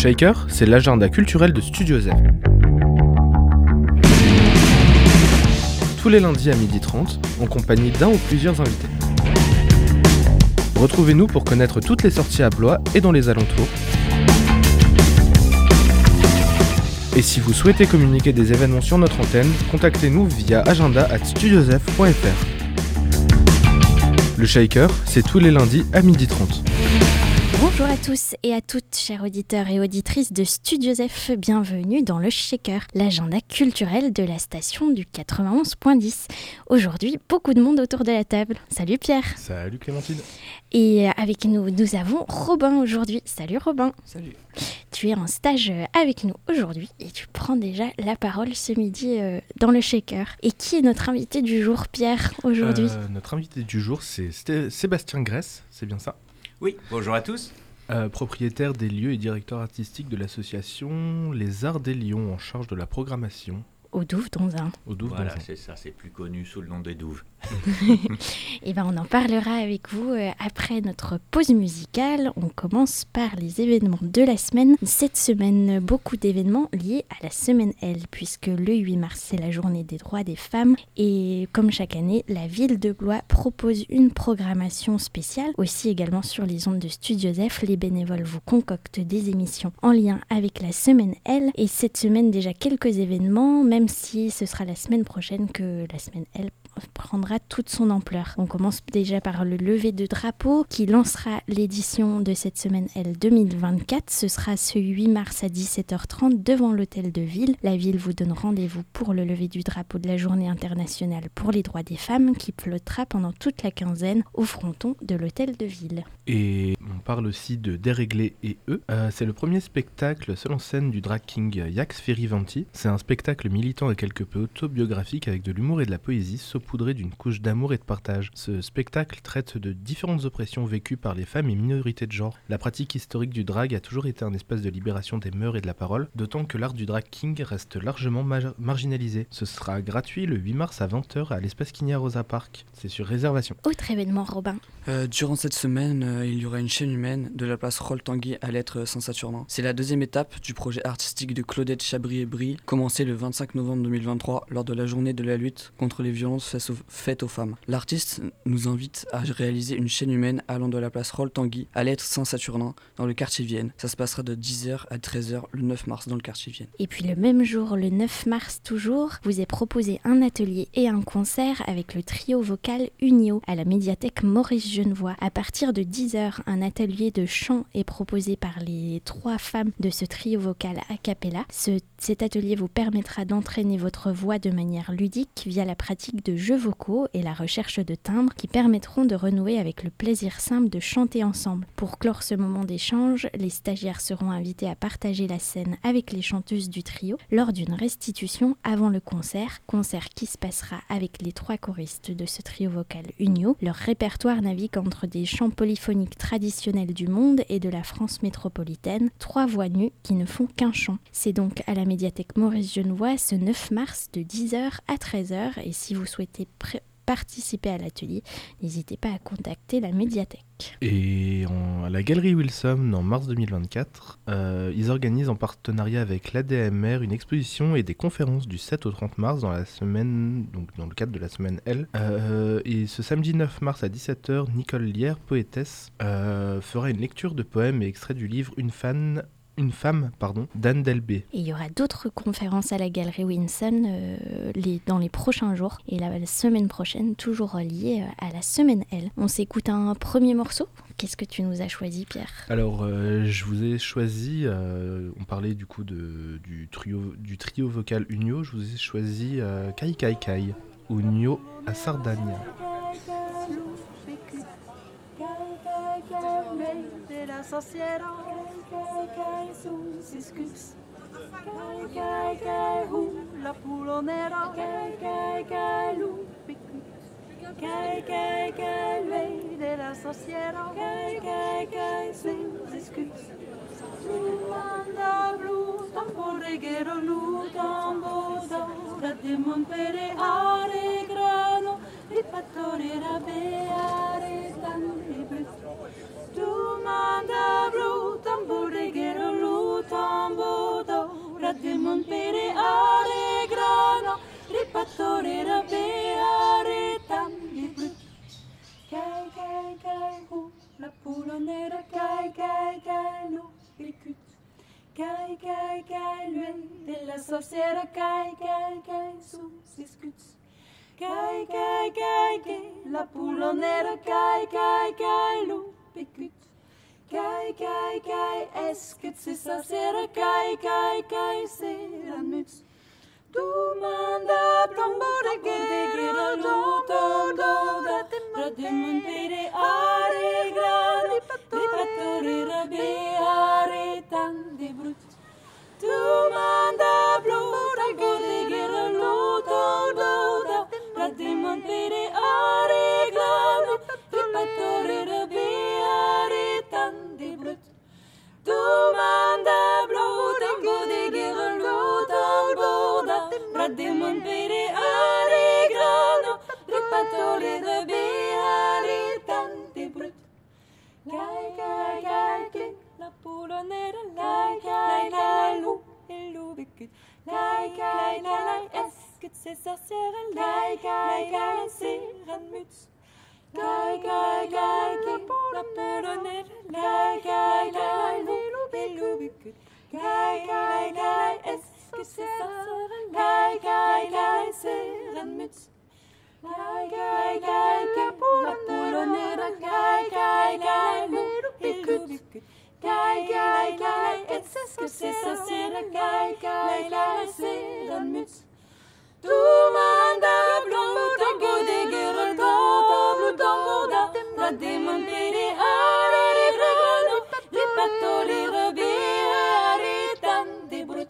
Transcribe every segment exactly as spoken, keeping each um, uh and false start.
Shaker, c'est l'agenda culturel de Studio Z. Tous les lundis à midi trente, en compagnie d'un ou plusieurs invités. Retrouvez-nous pour connaître toutes les sorties à Blois et dans les alentours. Et si vous souhaitez communiquer des événements sur notre antenne, contactez-nous via agenda arobase studiosf point f r. Le Shaker, c'est tous les lundis à midi trente. Bonjour à tous et à toutes, chers auditeurs et auditrices de Studio F, bienvenue dans le Shaker, l'agenda culturel de la station du quatre-vingt-onze point dix. Aujourd'hui, beaucoup de monde autour de la table. Salut Pierre. Salut Clémentine. Et avec nous, nous avons Robin aujourd'hui. Salut Robin. Salut. Tu es en stage avec nous aujourd'hui et tu prends déjà la parole ce midi euh, dans le Shaker. Et qui est notre invité du jour, Pierre, aujourd'hui ? euh, Notre invité du jour, c'est Sté- Sébastien Grèce, c'est bien ça ? Oui, bonjour à tous. Euh, propriétaire des lieux et directeur artistique de l'association Les Arts des Lions en charge de la programmation. Au Douve Donzin. Au Douve Voilà, Donzin. c'est ça, c'est plus connu sous le nom des Douves. Et ben on en parlera avec vous euh, après notre pause musicale. On commence par les événements de la semaine. Cette semaine, beaucoup d'événements liés à la semaine L, puisque le huit mars, c'est la journée des droits des femmes. Et comme chaque année, la ville de Blois propose une programmation spéciale. Aussi également sur les ondes de Studio F, les bénévoles vous concoctent des émissions en lien avec la semaine L. Et cette semaine, déjà quelques événements, même si ce sera la semaine prochaine que la semaine L prendra toute son ampleur. On commence déjà par le lever de drapeau qui lancera l'édition de cette semaine L deux mille vingt-quatre. Ce sera ce huit mars à dix-sept heures trente devant l'hôtel de ville. La ville vous donne rendez-vous pour le lever du drapeau de la journée internationale pour les droits des femmes qui flottera pendant toute la quinzaine au fronton de l'hôtel de ville. Et on parle aussi de Déréglé et eux. Euh, c'est le premier spectacle seul en scène du drag king Yax Ferivanti. C'est un spectacle militant et quelque peu autobiographique avec de l'humour et de la poésie saupoudré d'une couche d'amour et de partage. Ce spectacle traite de différentes oppressions vécues par les femmes et minorités de genre. La pratique historique du drag a toujours été un espace de libération des mœurs et de la parole, d'autant que l'art du drag king reste largement ma- marginalisé. Ce sera gratuit le huit mars à vingt heures à l'espace Quignard Rosa Park. C'est sur réservation. Autre événement, Robin. Euh, durant cette semaine, euh, il y aura une chaîne humaine de la place Roll-Tanguy à l'être Saint-Saturnin. C'est la deuxième étape du projet artistique de Claudette Chabry-Brie, commencé le vingt-cinq novembre deux mille vingt-trois lors de la journée de la lutte contre les violences faites aux femmes. L'artiste nous invite à réaliser une chaîne humaine allant de la place Roll-Tanguy à l'être Saint-Saturnin dans le quartier Vienne. Ça se passera de dix heures à treize heures le neuf mars dans le quartier Vienne. Et puis le même jour, le neuf mars toujours, vous est proposé un atelier et un concert avec le trio vocal Unio à la médiathèque Maurice Genevoix. À partir de dix heures, un atelier de chant est proposé par les trois femmes de ce trio vocal a cappella. Ce, cet atelier vous permettra d'entraîner votre voix de manière ludique via la pratique de jeux vocaux et la recherche de timbres qui permettront de renouer avec le plaisir simple de chanter ensemble. Pour clore ce moment d'échange, les stagiaires seront invités à partager la scène avec les chanteuses du trio lors d'une restitution avant le concert, concert qui se passera avec les trois choristes de ce trio vocal Unio. Leur répertoire navigue entre des chants polyphoniques traditionnels du monde et de la France métropolitaine, trois voix nues qui ne font qu'un chant. C'est donc à la médiathèque Maurice Genevoix ce neuf mars de dix heures à treize heures et si vous souhaitez pré- participer à l'atelier, n'hésitez pas à contacter la médiathèque. Et en, à la Galerie Wilson, en mars deux mille vingt-quatre, euh, ils organisent en partenariat avec l'A D M R une exposition et des conférences du sept au trente mars dans la semaine, donc dans le cadre de la semaine L. Euh, et ce samedi neuf mars à dix-sept heures, Nicole Lierre, poétesse, euh, fera une lecture de poèmes et extraits du livre Une fan Une femme, pardon, d'Anne Delbé. Et il y aura d'autres conférences à la Galerie Winson euh, les, dans les prochains jours. Et la, la semaine prochaine, toujours liée à la semaine L. On s'écoute un premier morceau. Qu'est-ce que tu nous as choisi, Pierre ? Alors, euh, je vous ai choisi, euh, on parlait du coup de, du, trio, du trio vocal Unio, je vous ai choisi euh, Kai Kai Kai, Unio a Sardagna. La sociedad, kai kai sus iscus, kai kai kai hu la pulonera, kai kai kai lu picut, kai kai kai ley de la sociedad, kai kai kai sus iscus. Lu manda blu tambo reguero lu tambo da de montere are grano di pattore rabeare tan libet. Tu manda blu tambo reguero lu tambo poulonera, kai, kai, kai, lo, picut. Kai, kai, kai, l'huile de la sorcière, kai, kai, kai, sous ses scuts. Kai, kai, kai, kai, la poulonera, kai, kai, kai, lo, picut. Kai, kai, kai, est-ce que c'est sorcière, kai, kai, kai, c'est la mute. Domanda plombora guerra loto doda Rademun pere are grano Ripatore rabe are tan de brut Domanda plombora guerra loto doda Rademun pere are grano Ripatore rabe are tan de brut Domanda plombora guerra loto doda Rademon pere are grano, ripatore de beare tante brut. Gai, gai, gai, gai, la poulonera, gai, gai, gai, lou, et lou bicut. Gai, gai, gai, est-ce que c'est sorcière, gai, gai, gai, c'est ranmuts. Gai, gai, gai, gai, la poulonera, gai, gai, gai, lou, et lou bicut. Gai, gai, gai, est-ce que c'est sorcière, gai, gai, gai, c'est ranmuts. Gai, gai, gai, gai, la poulonera, gai, gai, gai, lou, bicut. Gai, gai, gai, est-ce que c'est sorcière, gai, gai, gai, c'est ranmuts. Domanda blonda, tango de guerra, blonda, blonda, la demon pere are grano, ripatore rabe are tan de brut.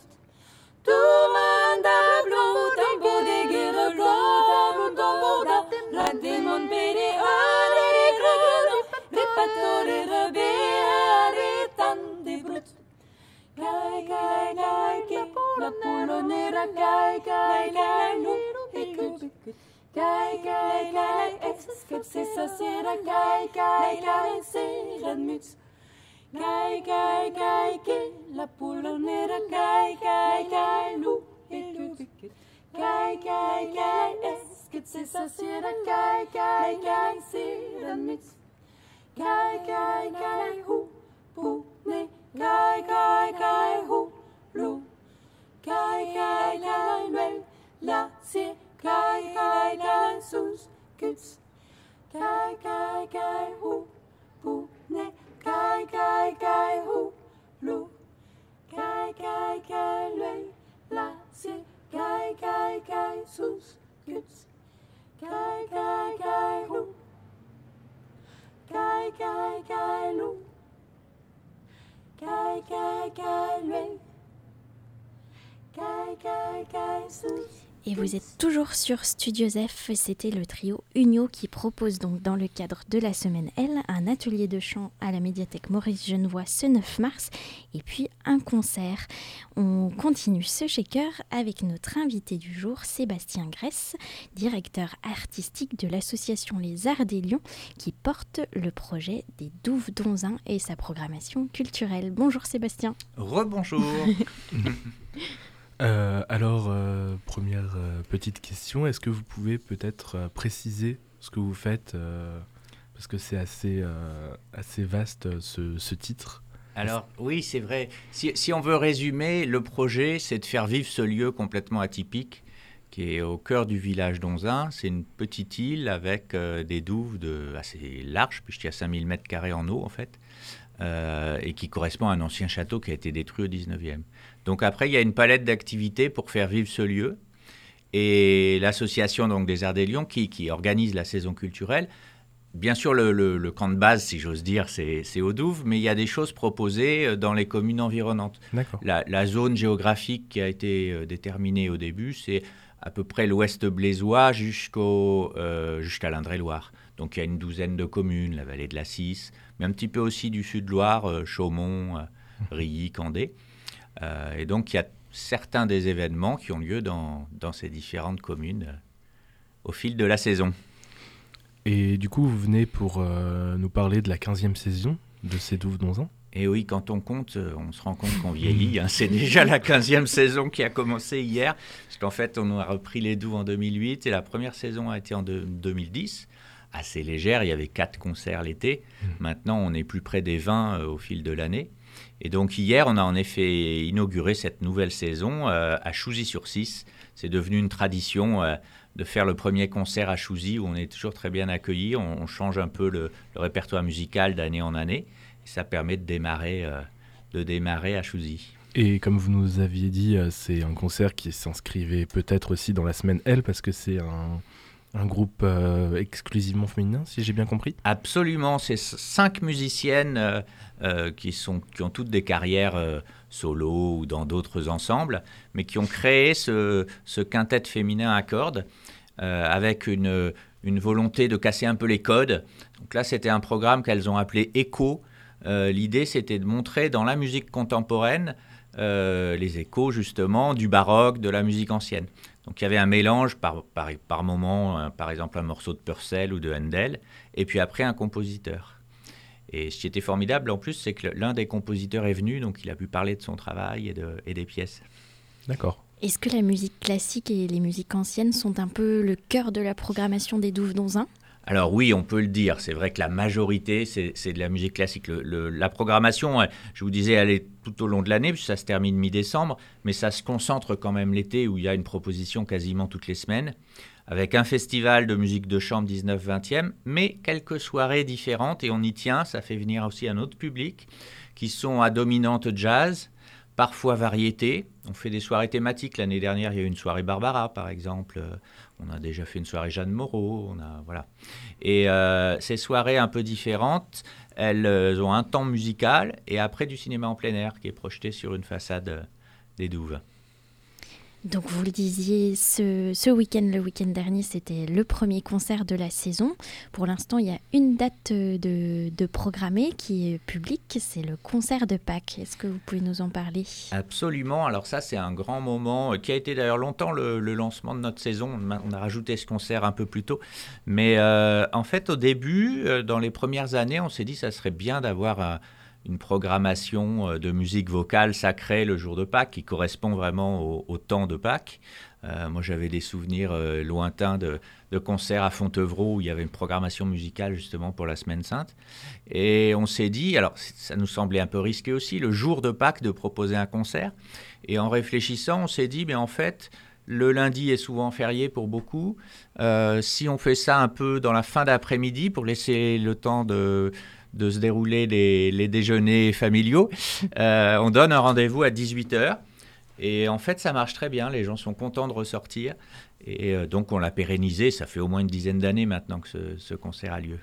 Domanda blonda, tango de guerra, blonda, blonda, la demon pere are grano, ripatore rabe are tan de brut. Gai, gai, gai, gai, la poulonera, gai, gai, gai, lou, bicut. Gai, gai, gai, est-ce que c'est sorcière, gai, gai, gai, c'est ranmuts. Gai, gai, gai, gai, la poulonera, gai, gai, gai, lou, bicut. Gai, gai, gai, est-ce que c'est sorcière, gai, gai, gai, c'est ranmuts. Gai, gai, gai, hou, pou, ne, gai, gai, gai, hou, lou. Gai, gai, gai, l'huile, la cire, gai, gai, gai, sous, cuts. Gai, gai, gai, hou, pou, ne, gai, gai, gai, hou, lou. Gai, gai, gai, l'huile, la cire, gai, gai, gai, sous, cuts. Gai, gai, gai, hou. Gai, gai, gai, lou. Gai, gai, gai, l'huile. Gai, gai, gai, sous. Et vous êtes toujours sur Studio Zef, c'était le trio Unio qui propose donc dans le cadre de la semaine L un atelier de chant à la médiathèque Maurice Genevoix ce neuf mars et puis un concert. On continue ce shaker avec notre invité du jour, Sébastien Grèce, directeur artistique de l'association Les Arts des Lions qui porte le projet des Douves Donzins et sa programmation culturelle. Bonjour Sébastien. Rebonjour. Euh, alors, euh, première euh, petite question, est-ce que vous pouvez peut-être euh, préciser ce que vous faites euh, parce que c'est assez, euh, assez vaste ce, ce titre. Alors oui, c'est vrai. Si, si on veut résumer, le projet, c'est de faire vivre ce lieu complètement atypique qui est au cœur du village d'Onzin. C'est une petite île avec euh, des douves de, assez larges, puisqu'il y a cinq mille mètres carrés en eau en fait, euh, et qui correspond à un ancien château qui a été détruit au dix-neuvième. Donc après, il y a une palette d'activités pour faire vivre ce lieu. Et l'association donc, des Arts des Lions qui, qui organise la saison culturelle, bien sûr, le, le, le camp de base, si j'ose dire, c'est, c'est aux Douves, mais il y a des choses proposées dans les communes environnantes. D'accord. La, la zone géographique qui a été déterminée au début, c'est à peu près l'ouest blésois jusqu'au, euh, jusqu'à l'Indre-et-Loire. Donc il y a une douzaine de communes, la vallée de la Cisse, mais un petit peu aussi du Sud-Loire, euh, Chaumont, euh, Rilly, Candé. Euh, et donc il y a certains des événements qui ont lieu dans, dans ces différentes communes euh, au fil de la saison. Et du coup, vous venez pour euh, nous parler de la quinzième saison de ces Douves Donzin. Et oui, quand on compte, on se rend compte qu'on vieillit. Hein. C'est déjà la quinzième saison qui a commencé hier. Parce qu'en fait, on a repris les Douves en deux mille huit et la première saison a été en deux mille dix assez légère. Il y avait quatre concerts l'été. Mmh. Maintenant, on est plus près des vingt euh, au fil de l'année. Et donc hier, on a en effet inauguré cette nouvelle saison euh, à Chouzy-sur-Six. C'est devenu une tradition euh, de faire le premier concert à Chouzy, où on est toujours très bien accueillis. On, on change un peu le, le répertoire musical d'année en année. Et ça permet de démarrer, euh, de démarrer à Chouzy. Et comme vous nous aviez dit, euh, c'est un concert qui s'inscrivait peut-être aussi dans la semaine L, parce que c'est un... Un groupe euh, exclusivement féminin, si j'ai bien compris ? Absolument, c'est cinq musiciennes euh, euh, qui, sont, qui ont toutes des carrières euh, solo ou dans d'autres ensembles, mais qui ont créé ce, ce quintet féminin à cordes euh, avec une, une volonté de casser un peu les codes. Donc là, c'était un programme qu'elles ont appelé Écho. Euh, l'idée, c'était de montrer dans la musique contemporaine euh, les échos, justement, du baroque, de la musique ancienne. Donc il y avait un mélange par, par, par moment, euh, par exemple un morceau de Purcell ou de Handel, et puis après un compositeur. Et ce qui était formidable en plus, c'est que l'un des compositeurs est venu, donc il a pu parler de son travail et, de, et des pièces. D'accord. Est-ce que la musique classique et les musiques anciennes sont un peu le cœur de la programmation des Douves Donzin ? Alors oui, on peut le dire. C'est vrai que la majorité, c'est, c'est de la musique classique. Le, le, la programmation, je vous disais, elle est tout au long de l'année, puisque ça se termine mi-décembre, mais ça se concentre quand même l'été, où il y a une proposition quasiment toutes les semaines, avec un festival de musique de chambre dix-neuf vingtième, mais quelques soirées différentes, et on y tient, ça fait venir aussi un autre public, qui sont à dominante jazz, parfois variété. On fait des soirées thématiques. L'année dernière, il y a eu une soirée Barbara, par exemple. On a déjà fait une soirée Jeanne Moreau. On a, voilà. Et euh, ces soirées un peu différentes, elles ont un temps musical et après du cinéma en plein air qui est projeté sur une façade des Douves. Donc vous le disiez, ce, ce week-end, le week-end dernier, c'était le premier concert de la saison. Pour l'instant, il y a une date de, de programmée qui est publique, c'est le concert de Pâques. Est-ce que vous pouvez nous en parler ? Absolument. Alors ça, c'est un grand moment qui a été d'ailleurs longtemps le, le lancement de notre saison. On a rajouté ce concert un peu plus tôt. Mais euh, en fait, au début, dans les premières années, on s'est dit que ça serait bien d'avoir un une programmation de musique vocale sacrée le jour de Pâques qui correspond vraiment au, au temps de Pâques. Euh, moi, j'avais des souvenirs euh, lointains de, de concerts à Fontevraud où il y avait une programmation musicale justement pour la Semaine Sainte. Et on s'est dit, alors ça nous semblait un peu risqué aussi, le jour de Pâques de proposer un concert. Et en réfléchissant, on s'est dit, mais en fait, le lundi est souvent férié pour beaucoup. Euh, si on fait ça un peu dans la fin d'après-midi pour laisser le temps de... de se dérouler les, les déjeuners familiaux. Euh, on donne un rendez-vous à dix-huit heures. Et en fait, ça marche très bien. Les gens sont contents de ressortir. Et euh, donc, on l'a pérennisé. Ça fait au moins une dizaine d'années maintenant que ce, ce concert a lieu.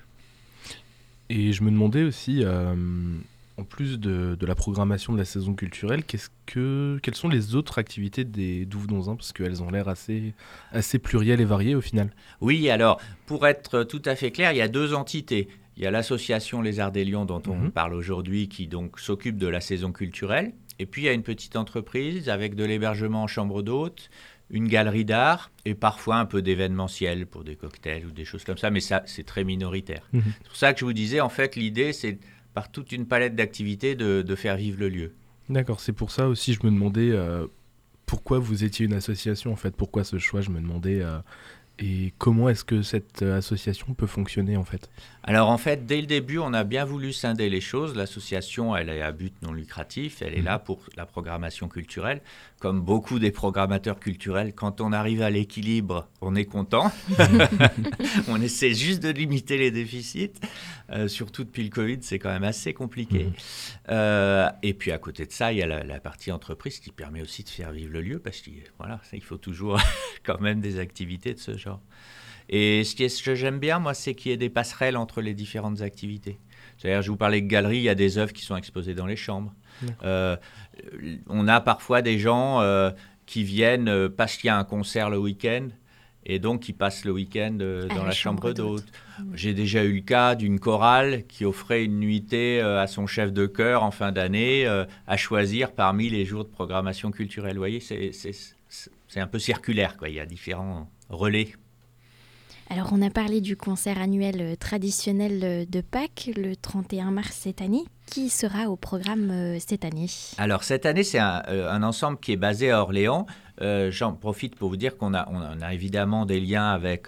Et je me demandais aussi, euh, en plus de, de la programmation de la saison culturelle, qu'est-ce que, quelles sont les autres activités des Douves Donzin ? Parce qu'elles ont l'air assez, assez plurielles et variées au final. Oui, alors, pour être tout à fait clair, il y a deux entités. Il y a l'association Les Arts des Lions dont on mmh. parle aujourd'hui qui donc s'occupe de la saison culturelle. Et puis il y a une petite entreprise avec de l'hébergement en chambre d'hôtes, une galerie d'art et parfois un peu d'événementiel pour des cocktails ou des choses comme ça. Mais ça, c'est très minoritaire. Mmh. C'est pour ça que je vous disais, en fait, l'idée, c'est par toute une palette d'activités de, de faire vivre le lieu. D'accord, c'est pour ça aussi je me demandais euh, pourquoi vous étiez une association, en fait. Pourquoi ce choix, je me demandais... Euh, Et comment est-ce que cette association peut fonctionner en fait ? Alors en fait, dès le début, on a bien voulu scinder les choses. L'association, elle est à but non lucratif, elle est là pour la programmation culturelle. Comme beaucoup des programmateurs culturels, quand on arrive à l'équilibre, on est content. On essaie juste de limiter les déficits. Euh, surtout depuis le Covid, c'est quand même assez compliqué. Mmh. Euh, et puis à côté de ça, il y a la, la partie entreprise qui permet aussi de faire vivre le lieu parce qu'il voilà, il faut toujours quand même des activités de ce genre. Et ce, qui est, ce que j'aime bien, moi, c'est qu'il y ait des passerelles entre les différentes activités. C'est-à-dire, je vous parlais de galerie, il y a des œuvres qui sont exposées dans les chambres. Euh, on a parfois des gens euh, qui viennent euh, parce qu'il y a un concert le week-end et donc qui passent le week-end euh, dans la, la chambre, chambre d'hôte. Mmh. J'ai déjà eu le cas d'une chorale qui offrait une nuitée euh, à son chef de chœur en fin d'année euh, à choisir parmi les jours de programmation culturelle. Vous voyez, c'est, c'est, c'est un peu circulaire, quoi. Il y a différents relais. Alors, on a parlé du concert annuel traditionnel de Pâques, le trente et un mars cette année. Qui sera au programme cette année ? Alors, cette année, c'est un, un ensemble qui est basé à Orléans. Euh, j'en profite pour vous dire qu'on a, on a évidemment des liens avec euh,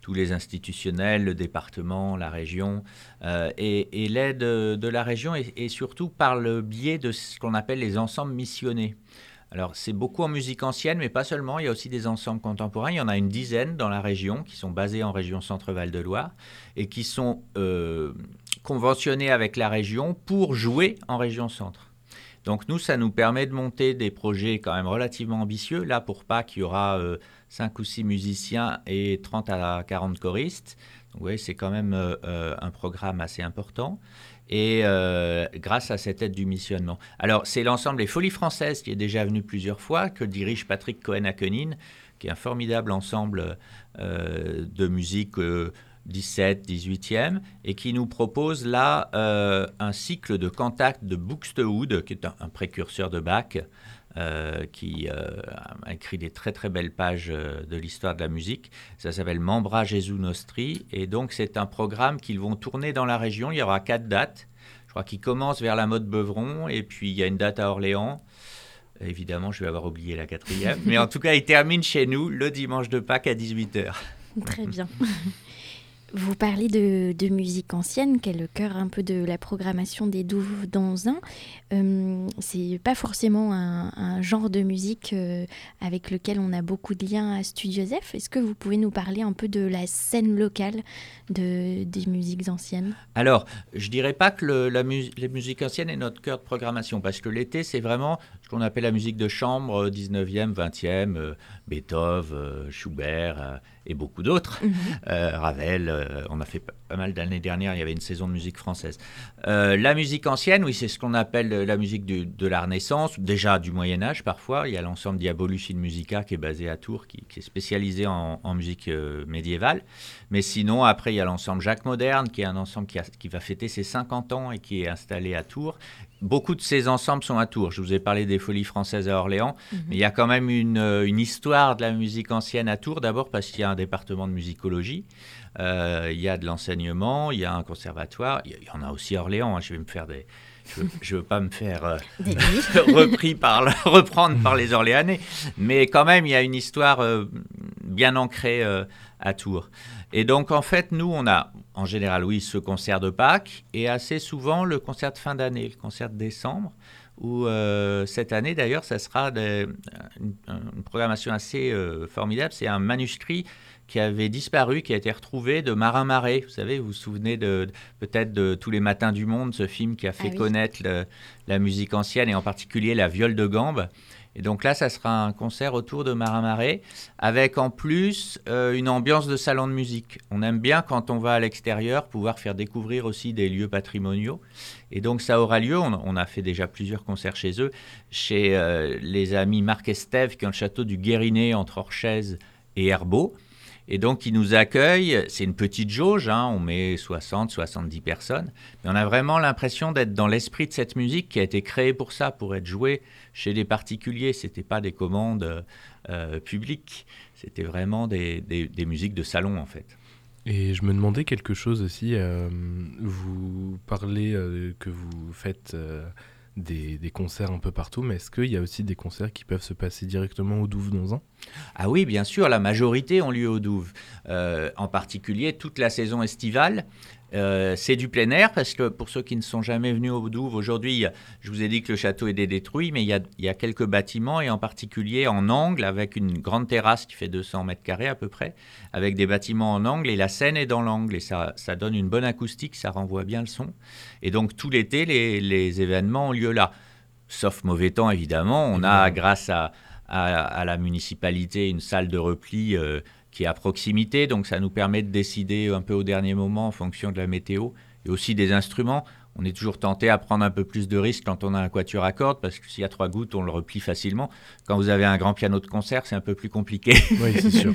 tous les institutionnels, le département, la région, euh, et, et l'aide de la région, et, et surtout par le biais de ce qu'on appelle les ensembles missionnés. Alors, c'est beaucoup en musique ancienne, mais pas seulement. Il y a aussi des ensembles contemporains. Il y en a une dizaine dans la région qui sont basés en région Centre-Val de Loire et qui sont euh, conventionnés avec la région pour jouer en région Centre. Donc, nous, ça nous permet de monter des projets quand même relativement ambitieux. Là, pour Pâques, il y aura euh, cinq ou six musiciens et trente à quarante choristes. Donc, vous voyez, c'est quand même euh, un programme assez important. Et euh, grâce à cette aide du missionnement. Alors, c'est l'ensemble des Folies Françaises qui est déjà venu plusieurs fois, que dirige Patrick Cohen-Akenin, qui est un formidable ensemble euh, de musique euh, dix-sept, dix-huitième, et qui nous propose là euh, un cycle de cantates de Buxtehude, qui est un, un précurseur de Bach, Euh, qui euh, a écrit des très très belles pages euh, de l'histoire de la musique. Ça s'appelle Membra Jesu Nostri, et donc c'est un programme qu'ils vont tourner dans la région. Il y aura quatre dates. Je crois qu'il commence vers la Motte Beuvron, et puis il y a une date à Orléans. Évidemment, je vais avoir oublié la quatrième, mais en tout cas, il termine chez nous le dimanche de Pâques à dix-huit heures. Très bien. Vous parlez de, de musique ancienne, qui est le cœur un peu de la programmation des Douves d'Anzin. Euh, c'est pas forcément un, un genre de musique euh, avec lequel on a beaucoup de liens à Studio Zef. Est-ce que vous pouvez nous parler un peu de la scène locale de, des musiques anciennes ? Alors, je dirais pas que le, la mu- les musiques anciennes est notre cœur de programmation, parce que l'été, c'est vraiment ce qu'on appelle la musique de chambre, dix-neuvième, vingtième, euh, Beethoven, euh, Schubert euh, et beaucoup d'autres, mmh. euh, Ravel. Euh, on a fait pas mal d'années dernières, il y avait une saison de musique française. Euh, la musique ancienne, oui, c'est ce qu'on appelle la musique du, de la Renaissance, déjà du Moyen-Âge parfois. Il y a l'ensemble Diabolucci Musica qui est basé à Tours, qui, qui est spécialisé en, en musique euh, médiévale. Mais sinon, après, il y a l'ensemble Jacques Moderne, qui est un ensemble qui, a, qui va fêter ses cinquante ans et qui est installé à Tours. Beaucoup de ces ensembles sont à Tours. Je vous ai parlé des Folies Françaises à Orléans, mmh. mais il y a quand même une, une histoire de la musique ancienne à Tours, d'abord parce qu'il y a un département de musicologie, euh, il y a de l'enseignement, il y a un conservatoire, il y, y en a aussi à Orléans, hein, je vais me faire des... Je ne veux pas me faire euh, repris par, reprendre par les Orléanais, mais quand même, il y a une histoire euh, bien ancrée euh, à Tours. Et donc, en fait, nous, on a, en général, oui, ce concert de Pâques, et assez souvent le concert de fin d'année, le concert de décembre, où euh, cette année, d'ailleurs, ça sera des, une, une programmation assez euh, formidable. C'est un manuscrit qui avait disparu, qui a été retrouvé de Marin Marais. Vous savez, vous vous souvenez de, de, peut-être de Tous les matins du monde, ce film qui a fait ah, oui. connaître le, la musique ancienne, et en particulier la viole de gambe. Et donc là, ça sera un concert autour de Marin Marais, avec en plus euh, une ambiance de salon de musique. On aime bien, quand on va à l'extérieur, pouvoir faire découvrir aussi des lieux patrimoniaux. Et donc ça aura lieu, on, on a fait déjà plusieurs concerts chez eux, chez euh, les amis Marc Estève, qui ont le château du Guérinet entre Orchez et Herbeau. Et donc, ils nous accueillent. C'est une petite jauge, hein, on met soixante, soixante-dix personnes. Mais on a vraiment l'impression d'être dans l'esprit de cette musique qui a été créée pour ça, pour être jouée chez des particuliers. Ce n'était pas des commandes euh, publiques, c'était vraiment des, des, des musiques de salon, en fait. Et je me demandais quelque chose aussi. Euh, vous parlez euh, que vous faites... Euh Des, des concerts un peu partout, mais est-ce qu'il y a aussi des concerts qui peuvent se passer directement aux Douves d'Anzin ? Ah oui, bien sûr, la majorité ont lieu aux Douves. Euh, en particulier, toute la saison estivale, euh, c'est du plein air, parce que pour ceux qui ne sont jamais venus aux Douves, aujourd'hui, je vous ai dit que le château est détruit, mais il y a, il y a quelques bâtiments, et en particulier en angle, avec une grande terrasse qui fait deux cents mètres carrés à peu près, avec des bâtiments en angle, et la scène est dans l'angle, et ça, ça donne une bonne acoustique, ça renvoie bien le son. Et donc, tout l'été, les, les événements ont lieu là. Sauf mauvais temps, évidemment. On a, grâce à, à, à la municipalité, une salle de repli euh, qui est à proximité. Donc, ça nous permet de décider un peu au dernier moment en fonction de la météo et aussi des instruments. On est toujours tenté à prendre un peu plus de risques quand on a un quatuor à cordes, parce que s'il y a trois gouttes, on le replie facilement. Quand vous avez un grand piano de concert, c'est un peu plus compliqué. Oui, c'est sûr.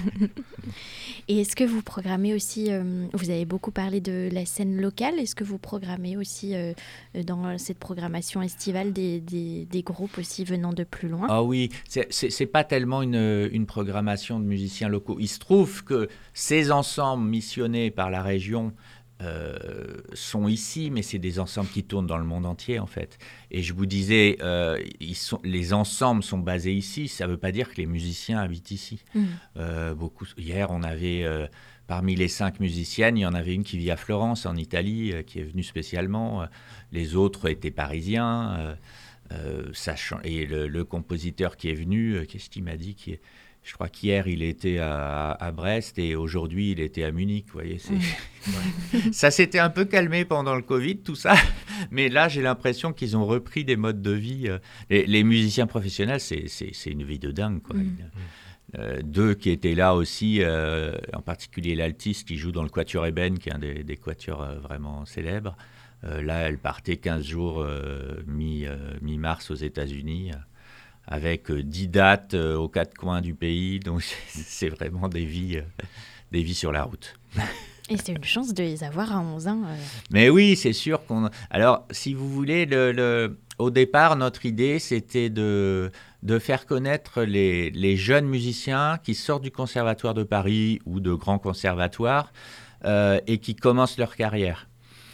Et est-ce que vous programmez aussi, euh, vous avez beaucoup parlé de la scène locale, est-ce que vous programmez aussi euh, dans cette programmation estivale des, des, des groupes aussi venant de plus loin ? Ah oui, c'est, c'est, c'est pas tellement une, une programmation de musiciens locaux. Il se trouve que ces ensembles missionnés par la région euh, sont ici, mais c'est des ensembles qui tournent dans le monde entier, en fait. Et je vous disais, euh, ils sont, les ensembles sont basés ici. Ça ne veut pas dire que les musiciens habitent ici. Mmh. Euh, beaucoup, hier, on avait, euh, parmi les cinq musiciennes, il y en avait une qui vit à Florence, en Italie, euh, qui est venue spécialement. Les autres étaient parisiens. Euh, euh, sachant, et le, le compositeur qui est venu, euh, qu'est-ce qu'il m'a dit qui est, je crois qu'hier, il était à, à Brest et aujourd'hui, il était à Munich. Vous voyez, c'est... Mmh. Ça s'était un peu calmé pendant le Covid, tout ça. Mais là, j'ai l'impression qu'ils ont repris des modes de vie. Les, les musiciens professionnels, c'est, c'est, c'est une vie de dingue, quoi. Mmh. Euh, deux qui étaient là aussi, euh, en particulier l'altiste qui joue dans le Quatuor Eben, qui est un des, des quatuors euh, vraiment célèbres. Euh, là, elle partait quinze jours euh, mi, euh, mi-mars aux États-Unis. Euh, avec euh, dix dates euh, aux quatre coins du pays. Donc, c'est vraiment des vies, euh, des vies sur la route. Et c'est une chance de les avoir à onze ans. Euh... Mais oui, c'est sûr qu'on... Alors, si vous voulez, le, le... au départ, notre idée, c'était de, de faire connaître les, les jeunes musiciens qui sortent du Conservatoire de Paris ou de grands conservatoires euh, et qui commencent leur carrière.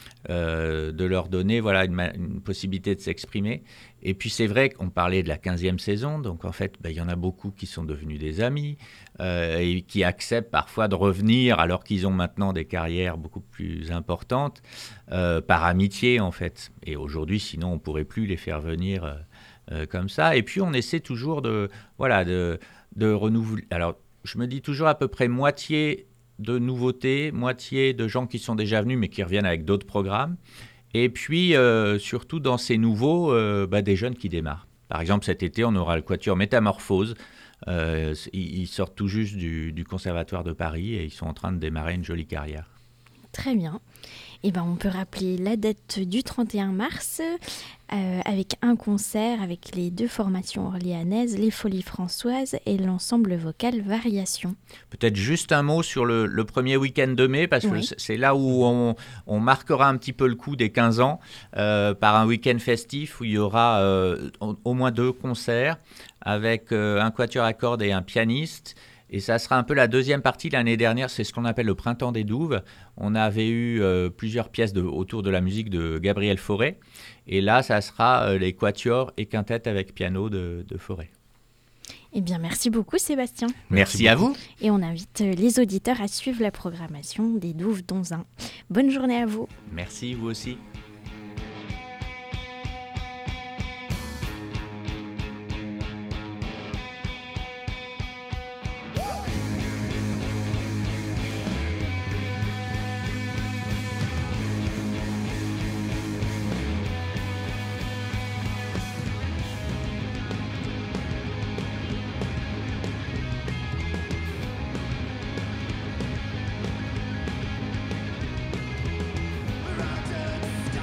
Euh, de leur donner voilà, une, une possibilité de s'exprimer. Et puis c'est vrai qu'on parlait de la quinzième saison, donc en fait, bah, y en a beaucoup qui sont devenus des amis euh, et qui acceptent parfois de revenir alors qu'ils ont maintenant des carrières beaucoup plus importantes, euh, par amitié en fait. Et aujourd'hui, sinon, on ne pourrait plus les faire venir euh, euh, comme ça. Et puis on essaie toujours de, voilà, de, de renouveler. Alors, je me dis toujours à peu près moitié de nouveautés, moitié de gens qui sont déjà venus mais qui reviennent avec d'autres programmes. Et puis, euh, surtout dans ces nouveaux, euh, bah, des jeunes qui démarrent. Par exemple, cet été, on aura le Quatuor Métamorphose. Euh, ils, ils sortent tout juste du, du Conservatoire de Paris et ils sont en train de démarrer une jolie carrière. Très bien. Eh ben, on peut rappeler la date du trente et un mars euh, avec un concert avec les deux formations orléanaises, les Folies Françoises et l'ensemble vocal Variation. Peut-être juste un mot sur le, le premier week-end de mai, parce oui. que c'est là où on, on marquera un petit peu le coup des quinze ans euh, par un week-end festif où il y aura euh, au, au moins deux concerts avec euh, un quatuor à cordes et un pianiste. Et ça sera un peu la deuxième partie. L'année dernière, c'est ce qu'on appelle le Printemps des Douves. On avait eu euh, plusieurs pièces de, autour de la musique de Gabriel Fauré. Et là, ça sera euh, les quatuors et quintettes avec piano de, de Fauré. Eh bien, merci beaucoup Sébastien. Merci, merci à vous. Et on invite les auditeurs à suivre la programmation des Douves d'Onzain. Bonne journée à vous. Merci, vous aussi. Stop.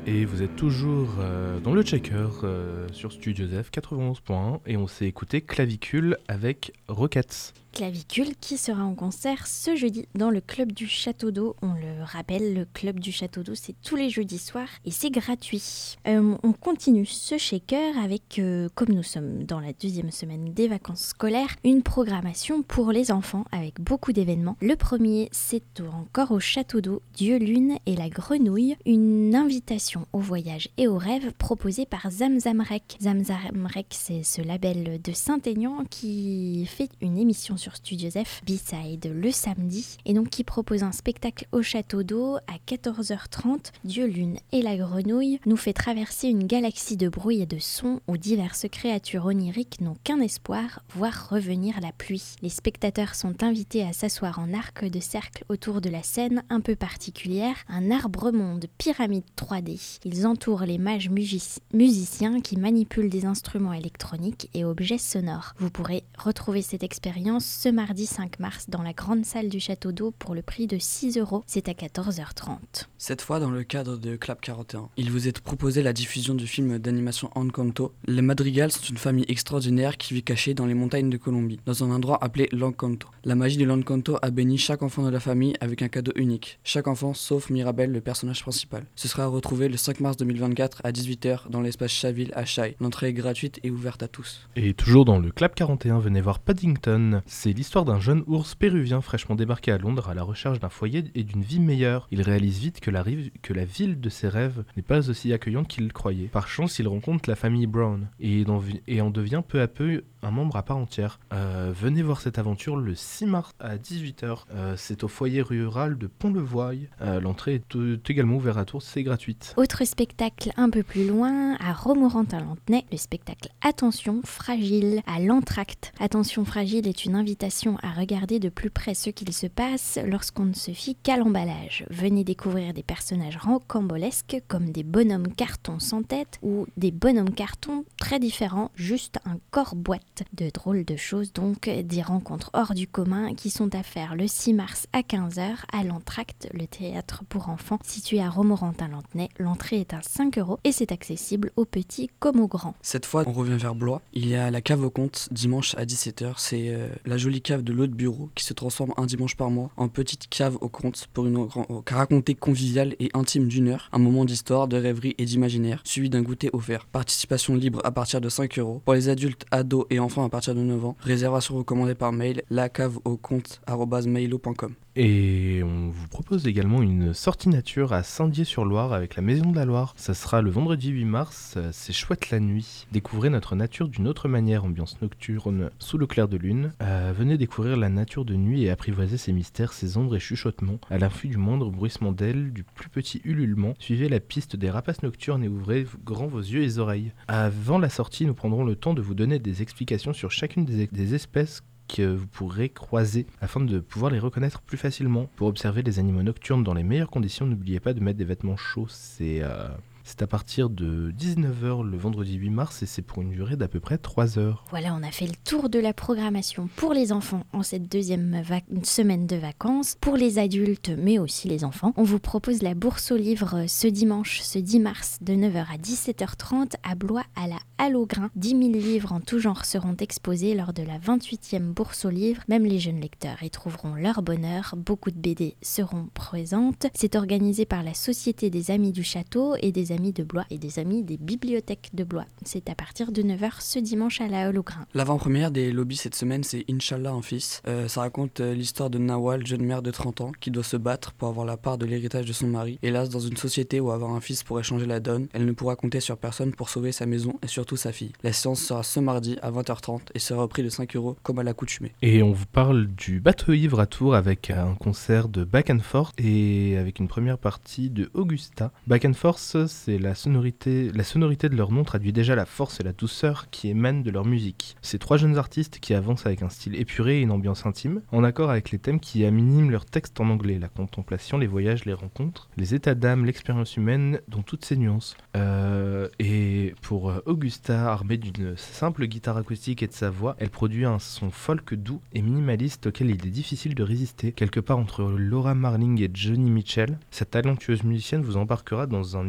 Et vous êtes toujours euh, dans le checker euh, sur Studio F quatre-vingt-onze point un et on s'est écouté Clavicule avec Rockets. Clavicule qui sera en concert ce jeudi dans le Club du Château d'Eau. On le rappelle, le Club du Château d'Eau, c'est tous les jeudis soirs et c'est gratuit. Euh, on continue ce shaker avec, euh, comme nous sommes dans la deuxième semaine des vacances scolaires, une programmation pour les enfants avec beaucoup d'événements. Le premier, c'est encore au Château d'Eau, Dieu, Lune et la Grenouille, une invitation au voyage et au rêve proposée par Zamzamrec. Zamzamrec, c'est ce label de Saint-Aignan qui fait une émission sur sur Studio F, B-Side, le samedi, et donc qui propose un spectacle au Château d'Eau à quatorze heures trente. Dieu, Lune et la Grenouille nous fait traverser une galaxie de bruit et de sons où diverses créatures oniriques n'ont qu'un espoir, voir revenir la pluie. Les spectateurs sont invités à s'asseoir en arc de cercle autour de la scène un peu particulière, un arbre-monde pyramide trois D. Ils entourent les mages music- musiciens qui manipulent des instruments électroniques et objets sonores. Vous pourrez retrouver cette expérience ce mardi cinq mars dans la grande salle du Château d'Eau pour le prix de six euros. C'est à quatorze heures trente. Cette fois, dans le cadre de Clap quarante et un, il vous est proposé la diffusion du film d'animation Encanto. Les Madrigals sont une famille extraordinaire qui vit cachée dans les montagnes de Colombie, dans un endroit appelé l'Encanto. La magie de l'Encanto a béni chaque enfant de la famille avec un cadeau unique. Chaque enfant, sauf Mirabel, le personnage principal. Ce sera retrouvé le cinq mars deux mille vingt-quatre à dix-huit heures dans l'espace Chaville à Chaille. L'entrée est gratuite et ouverte à tous. Et toujours dans le Clap quarante et un, venez voir Paddington. C'est l'histoire d'un jeune ours péruvien fraîchement débarqué à Londres à la recherche d'un foyer et d'une vie meilleure. Il réalise vite que la, rive, que la ville de ses rêves n'est pas aussi accueillante qu'il le croyait. Par chance, il rencontre la famille Brown et en, et en devient peu à peu un membre à part entière. Euh, venez voir cette aventure le six mars à dix-huit heures. Euh, c'est au foyer rural de Pont-le-Voile. Euh, l'entrée est t- également ouverte à tous, c'est gratuite. Autre spectacle un peu plus loin, à Romorantin-Lanthenay, le spectacle Attention Fragile à l'Entracte. Attention Fragile est une invitation à regarder de plus près ce qu'il se passe lorsqu'on ne se fie qu'à l'emballage. Venez découvrir des personnages rocambolesques comme des bonhommes cartons sans tête ou des bonhommes cartons très différents, juste un corps boîte. De drôles de choses donc, des rencontres hors du commun qui sont à faire le six mars à quinze heures à l'Entracte, le théâtre pour enfants situé à Romorantin-Lanthenay. L'entrée est à cinq euros et c'est accessible aux petits comme aux grands. Cette fois, on revient vers Blois. Il y a la cave aux contes dimanche à dix-sept heures. C'est euh, la jolie cave de l'autre bureau qui se transforme un dimanche par mois en petite cave aux contes pour une racontée conviviale et intime d'une heure. Un moment d'histoire, de rêverie et d'imaginaire, suivi d'un goûter offert. Participation libre à partir de cinq euros. Pour les adultes, ados et enfants à partir de neuf ans. Réservation recommandée par mail lacaveauconte arobase mailo point com. Et on vous propose également une sortie nature à Saint-Dié-sur-Loire avec la Maison de la Loire. Ça sera le vendredi huit mars, c'est chouette la nuit. Découvrez notre nature d'une autre manière, ambiance nocturne sous le clair de lune. Euh, venez découvrir la nature de nuit et apprivoiser ses mystères, ses ombres et chuchotements. À l'influx du moindre bruissement d'ailes, du plus petit ululement, suivez la piste des rapaces nocturnes et ouvrez grand vos yeux et oreilles. Avant la sortie, nous prendrons le temps de vous donner des explications sur chacune des, des espèces que vous pourrez croiser afin de pouvoir les reconnaître plus facilement. Pour observer les animaux nocturnes dans les meilleures conditions, n'oubliez pas de mettre des vêtements chauds. C'est, euh, c'est à partir de dix-neuf heures le vendredi huit mars et c'est pour une durée d'à peu près trois heures. Voilà, on a fait le tour de la programmation pour les enfants en cette deuxième va- semaine de vacances. Pour les adultes, mais aussi les enfants, on vous propose la bourse aux livres ce dimanche, ce dix mars, de neuf heures à dix-sept heures trente à Blois à la Halle au Grain. dix mille livres en tout genre seront exposés lors de la vingt-huitième bourse aux livres. Même les jeunes lecteurs y trouveront leur bonheur. Beaucoup de B D seront présentes. C'est organisé par la Société des Amis du Château et des Amis de Blois et des Amis des Bibliothèques de Blois. C'est à partir de neuf heures ce dimanche à la Halle au Grain. L'avant-première des lobbies cette semaine, c'est Inch'Allah un fils. Euh, ça raconte euh, l'histoire de Nawal, jeune mère de trente ans, qui doit se battre pour avoir la part de l'héritage de son mari. Hélas, dans une société où avoir un fils pourrait changer la donne, elle ne pourra compter sur personne pour sauver sa maison et surtout sa fille. La séance sera ce mardi à vingt heures trente et sera au prix de cinq euros comme à l'accoutumée. Et on vous parle du Bateau Ivre à Tours avec un concert de Back and Forth et avec une première partie de Augusta. Back and Forth, c'est la sonorité, la sonorité de leur nom traduit déjà la force et la douceur qui émanent de leur musique. Ces trois jeunes artistes qui avancent avec un style épuré et une ambiance intime, en accord avec les thèmes qui animent leurs textes en anglais, la contemplation, les voyages, les rencontres, les états d'âme, l'expérience humaine, dans toutes ses nuances. Euh, et pour Augusta, armée d'une simple guitare acoustique et de sa voix, elle produit un son folk doux et minimaliste auquel il est difficile de résister. Quelque part entre Laura Marling et Johnny Mitchell, cette talentueuse musicienne vous embarquera dans un univers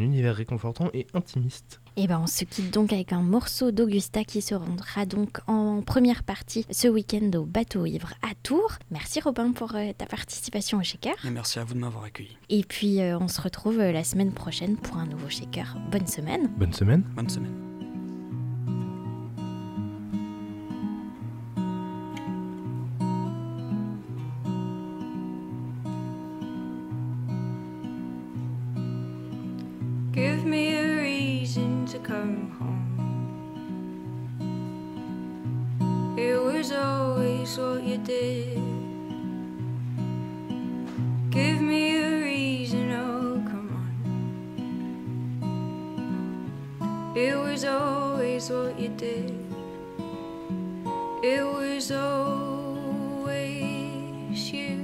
réconfortant et intimiste. Et ben on se quitte donc avec un morceau d'Augusta qui se rendra donc en première partie ce week-end au Bateau Ivre à Tours. Merci Robin pour euh, ta participation au Shaker. Et merci à vous de m'avoir accueilli. Et puis euh, on se retrouve euh, la semaine prochaine pour un nouveau Shaker. Bonne semaine. Bonne semaine. Bonne semaine. Give me a reason to come home. It was always what you did. Give me a reason, oh come on. It was always what you did. It was always you.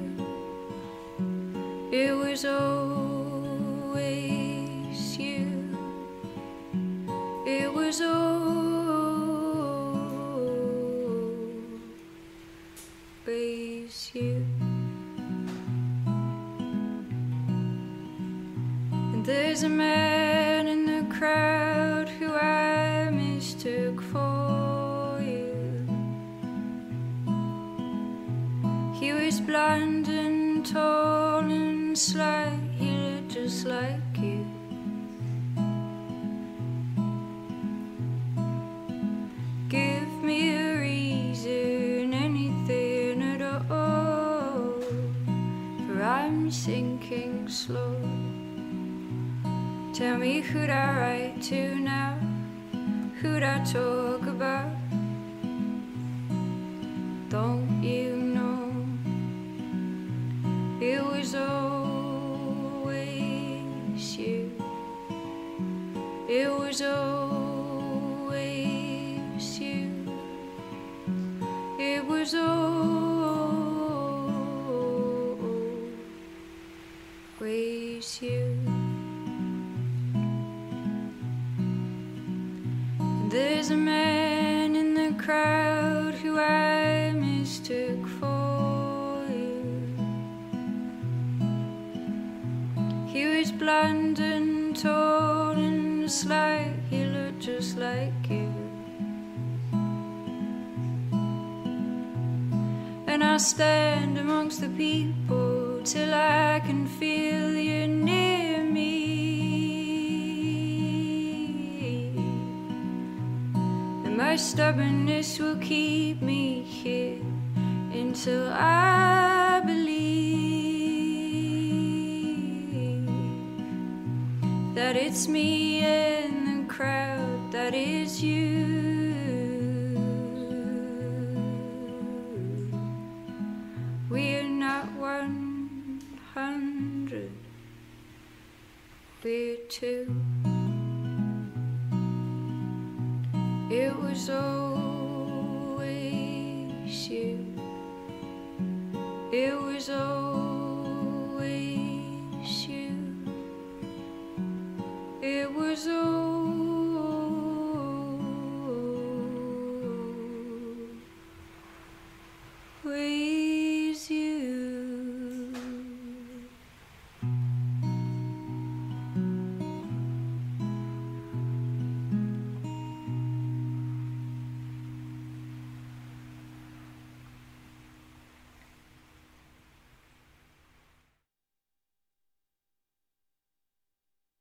It was always It was always you. And there's a man in the crowd who I mistook for you. He was blonde and tall and slight. He looked just like you. Give me a reason, anything at all, for I'm sinking slow. Tell me who'd I write to now, who'd I talk about? Don't you know, it was always you. It was always It was always you. There's a man in the crowd who I mistook for you. He was blonde and tall and slight. He looked just like you. And I stand amongst the people till I can feel you near me. And my stubbornness will keep me here until I believe that it's me in the crowd, that is you. We're not one hundred, we're two. It was always you. It was always